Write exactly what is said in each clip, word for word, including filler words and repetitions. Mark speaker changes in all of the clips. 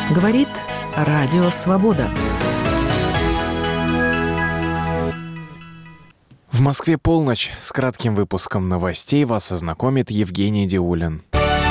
Speaker 1: Говорит Радио Свобода.
Speaker 2: В Москве полночь. С кратким выпуском новостей вас ознакомит Евгений Диулин.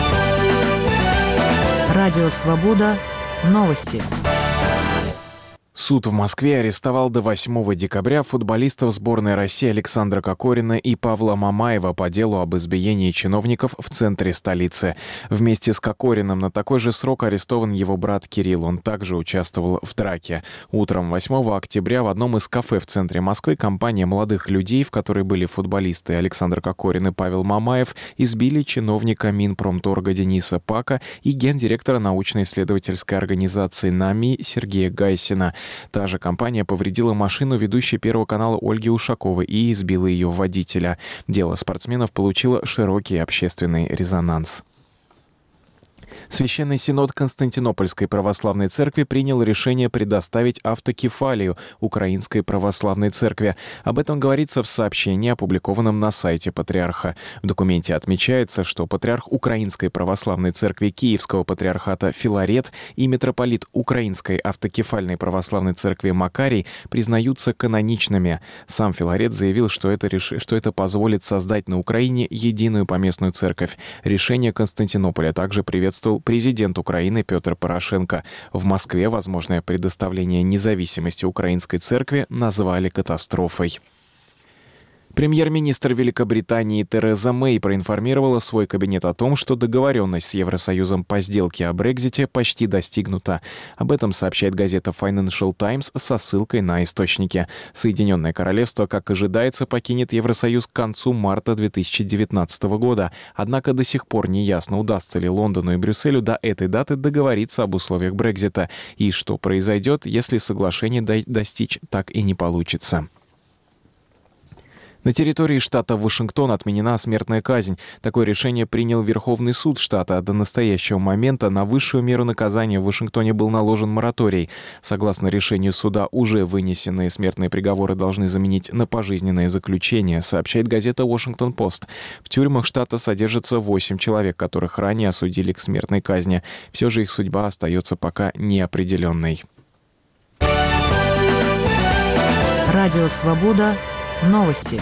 Speaker 1: Радио Свобода. Новости.
Speaker 2: Суд в Москве арестовал до восьмого декабря футболистов сборной России Александра Кокорина и Павла Мамаева по делу об избиении чиновников в центре столицы. Вместе с Кокориным на такой же срок арестован его брат Кирилл. Он также участвовал в драке. Утром восьмого октября в одном из кафе в центре Москвы компания молодых людей, в которой были футболисты Александр Кокорин и Павел Мамаев, избили чиновника Минпромторга Дениса Пака и гендиректора научно-исследовательской организации НАМИ Сергея Гайсина. Та же компания повредила машину ведущей Первого канала Ольги Ушаковой и избила ее водителя. Дело спортсменов получило широкий общественный резонанс. Священный Синод Константинопольской Православной Церкви принял решение предоставить автокефалию Украинской Православной Церкви. Об этом говорится в сообщении, опубликованном на сайте Патриарха. В документе отмечается, что патриарх Украинской Православной Церкви Киевского Патриархата Филарет и митрополит Украинской Автокефальной Православной Церкви Макарий признаются каноничными. Сам Филарет заявил, что это, реш... что это позволит создать на Украине единую поместную церковь. Решение Константинополя также приветствовал президент Украины Петр Порошенко. В Москве возможное предоставление независимости Украинской церкви назвали катастрофой. Премьер-министр Великобритании Тереза Мэй проинформировала свой кабинет о том, что договоренность с Евросоюзом по сделке о Брексите почти достигнута. Об этом сообщает газета Financial Times со ссылкой на источники. Соединенное Королевство, как ожидается, покинет Евросоюз к концу марта две тысячи девятнадцатого года. Однако до сих пор не ясно, удастся ли Лондону и Брюсселю до этой даты договориться об условиях Брексита и что произойдет, если соглашение достичь так и не получится. На территории штата Вашингтон отменена смертная казнь. Такое решение принял Верховный суд штата, а до настоящего момента на высшую меру наказания в Вашингтоне был наложен мораторий. Согласно решению суда, уже вынесенные смертные приговоры должны заменить на пожизненное заключение, сообщает газета «Вашингтон-Пост». В тюрьмах штата содержится восемь человек, которых ранее осудили к смертной казни. Все же их судьба остается пока неопределенной.
Speaker 1: Радио Свобода. Новости.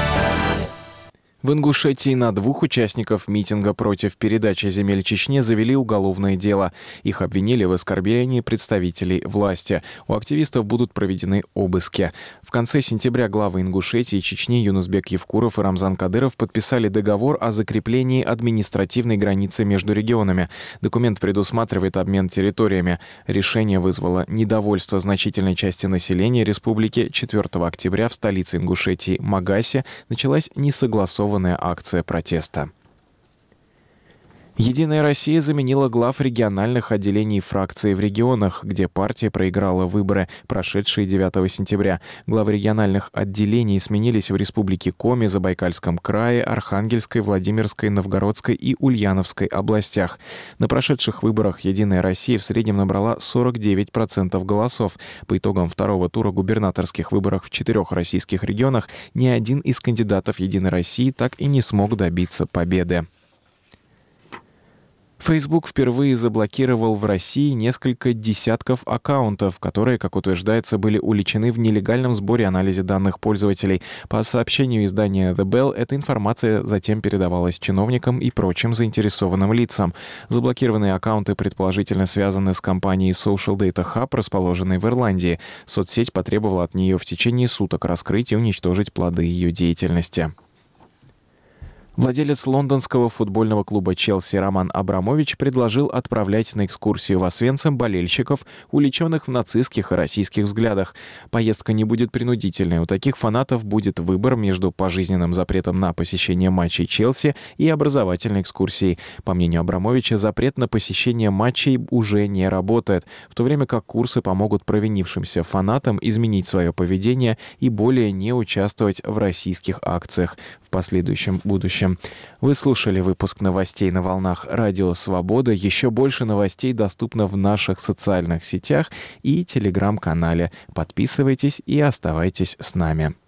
Speaker 2: В Ингушетии на двух участников митинга против передачи земель Чечне завели уголовное дело. Их обвинили в оскорблении представителей власти. У активистов будут проведены обыски. В конце сентября главы Ингушетии и Чечни Юнусбек Евкуров и Рамзан Кадыров подписали договор о закреплении административной границы между регионами. Документ предусматривает обмен территориями. Решение вызвало недовольство значительной части населения республики. четвёртого октября в столице Ингушетии Магасе началась несогласованная акция протеста. «Единая Россия» заменила глав региональных отделений фракции в регионах, где партия проиграла выборы, прошедшие девятого сентября. Главы региональных отделений сменились в республике Коми, Забайкальском крае, Архангельской, Владимирской, Новгородской и Ульяновской областях. На прошедших выборах «Единая Россия» в среднем набрала сорок девять процентов голосов. По итогам второго тура губернаторских выборов в четырех российских регионах ни один из кандидатов «Единой России» так и не смог добиться победы. Facebook впервые заблокировал в России несколько десятков аккаунтов, которые, как утверждается, были уличены в нелегальном сборе и анализе данных пользователей. По сообщению издания The Bell, эта информация затем передавалась чиновникам и прочим заинтересованным лицам. Заблокированные аккаунты предположительно связаны с компанией Social Data Hub, расположенной в Ирландии. Соцсеть потребовала от нее в течение суток раскрыть и уничтожить плоды ее деятельности. Владелец лондонского футбольного клуба «Челси» Роман Абрамович предложил отправлять на экскурсию в Освенцим болельщиков, уличенных в нацистских и российских взглядах. Поездка не будет принудительной. У таких фанатов будет выбор между пожизненным запретом на посещение матчей «Челси» и образовательной экскурсией. По мнению Абрамовича, запрет на посещение матчей уже не работает, в то время как курсы помогут провинившимся фанатам изменить свое поведение и более не участвовать в российских акциях в последующем будущем. Вы слушали выпуск новостей на волнах Радио Свобода. Еще больше новостей доступно в наших социальных сетях и телеграм-канале. Подписывайтесь и оставайтесь с нами.